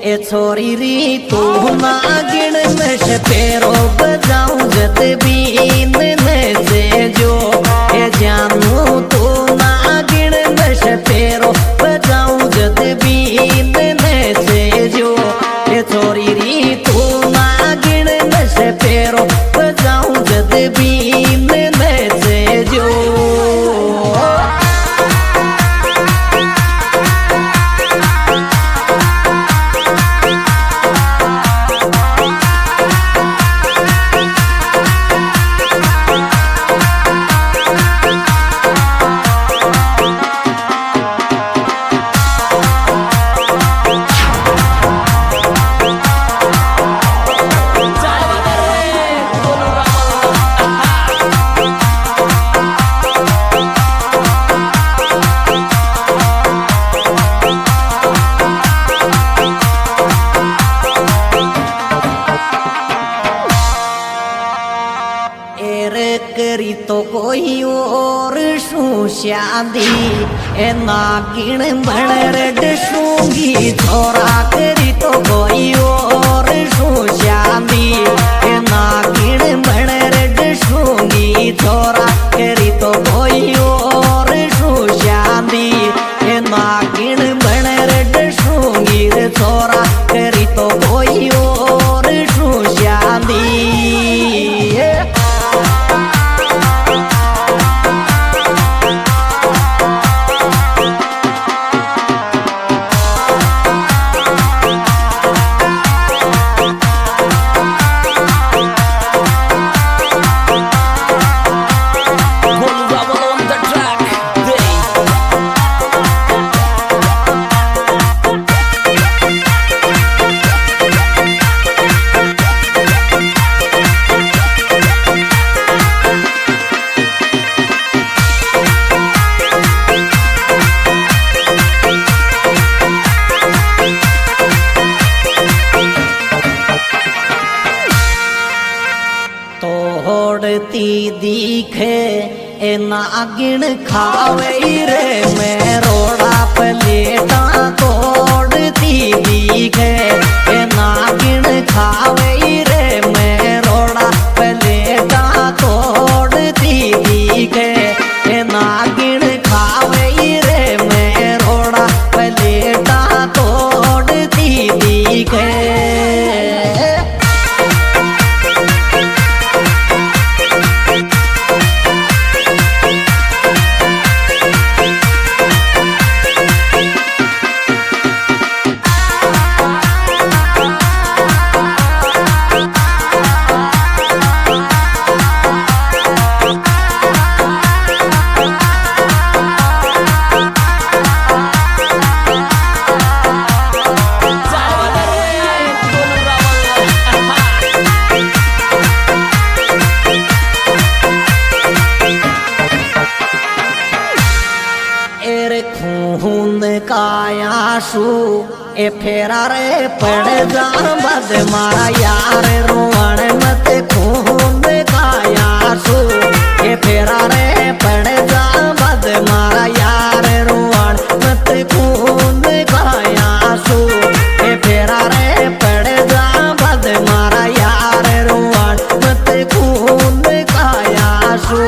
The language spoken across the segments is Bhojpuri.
ए छोरी री तू नागिन में से पेरो बजाऊं जत बीन में से जो ए जानू तू नागिन में से पेरो बजाऊं जत बीन में से जो ए छोरी री तू नागिन में से पेरो बजाऊं जत बीन में से जो करी तो कोई और शू शादी ए नागिन बन रड शूंगी छोरा करी तो कोई और शू शादी ए नागिन बन रड शूंगी छोरा करी तो कोई और शू शादी ए नागिन बन रड शूंगी छोरा करी तो कोई और शू शादी तोड़ती दिखे ए नागिन खावे रे मैं रोड़ा प्लेटा तोड़ती दिखे ए नागिन खावे रे मैं रोड़ा प्लेटा तोड़ती दिखे ए नागिन खावे रे मैं रोड़ा प्लेटा तोड़ती दिखे खून कायाशु ए फेरा रे पड़ जा बद मारा यार रोवण मत खून कायाशु ए फेरा रे पड़ जा बद मारा यार रोवण मत खून कायाशु ए फेरा रे पड़ जा बद मारा यार रोवण मत खून कायाशु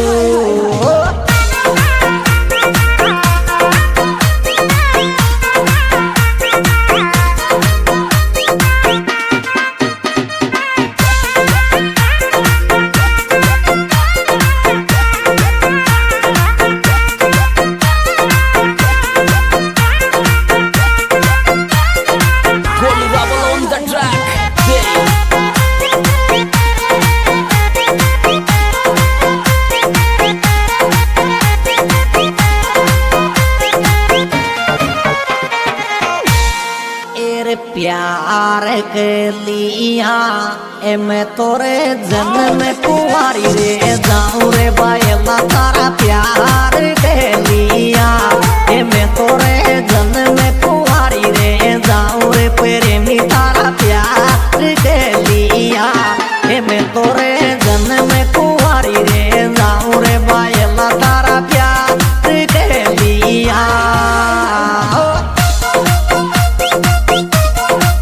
प्यार के लिया ए मैं तोरे जन्म कुंवारी रे जाऊं रे बायला तारा प्यार के लिया ए मैं तोरे जन्म कुंवारी रे जाऊं रे प्रेमी तारा प्यार के लिया ए मैं तोरे जन्म कुंवारी रे जाऊं रे बायला तारा प्यार के लिया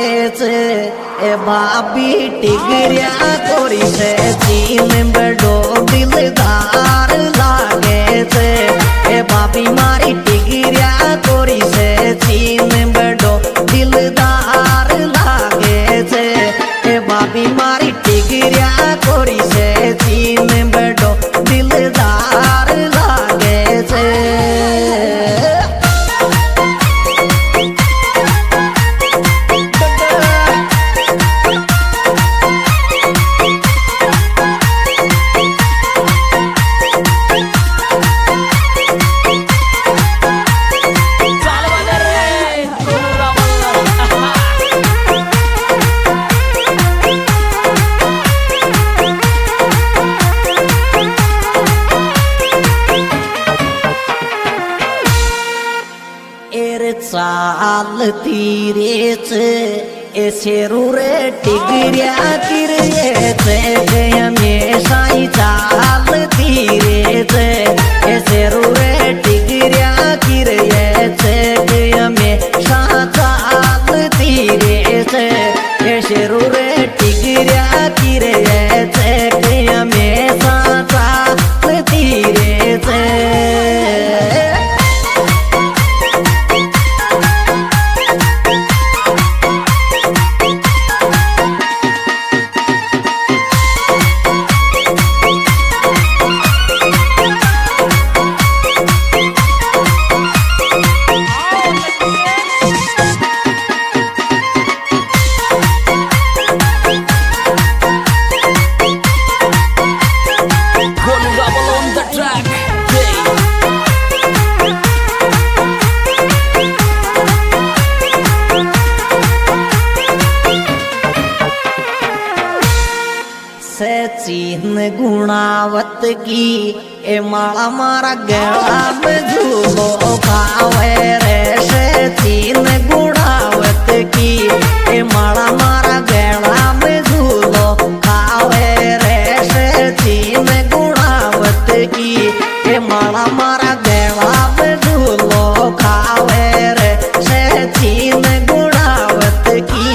छे ए भाभी टिगरिया कोरी से चीन बड़ो दिलदार लागे छे ए भाभी मारी टिगरिया कोरी से चीन बड़ो दिलदार लागे छे ए भाभी मारी टिगरिया कोरी से चीन बड़ो दिलदार लागे छे। चालती रेच ऐसे रूरे टिगरिया किरेच हमेशा ही चालती रेच ऐसे रूरे टिगरिया किरेच हमेशा चालती रेच ऐसे रूरे टिगरिया किरेच हमेशा चालती रेच। सचिन गुणावत की ए माला मारा गला में झूलो खावे रे सचिन गुणावत की ए माला मारा गला में झूलो खावे रे सचिन गुणावत की ए माला मारा गला में झूलो खावे रे सचिन गुणावत की।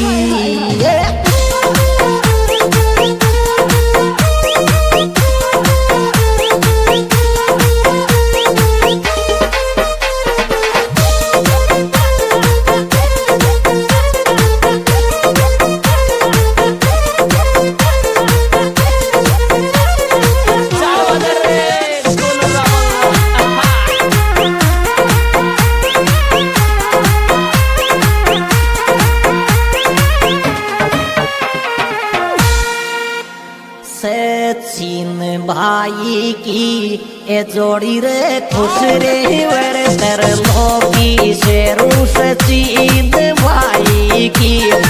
सचिन भाई की ए जोड़ी रे खुश रे वर तर लोकी शेरू सचिन भाई की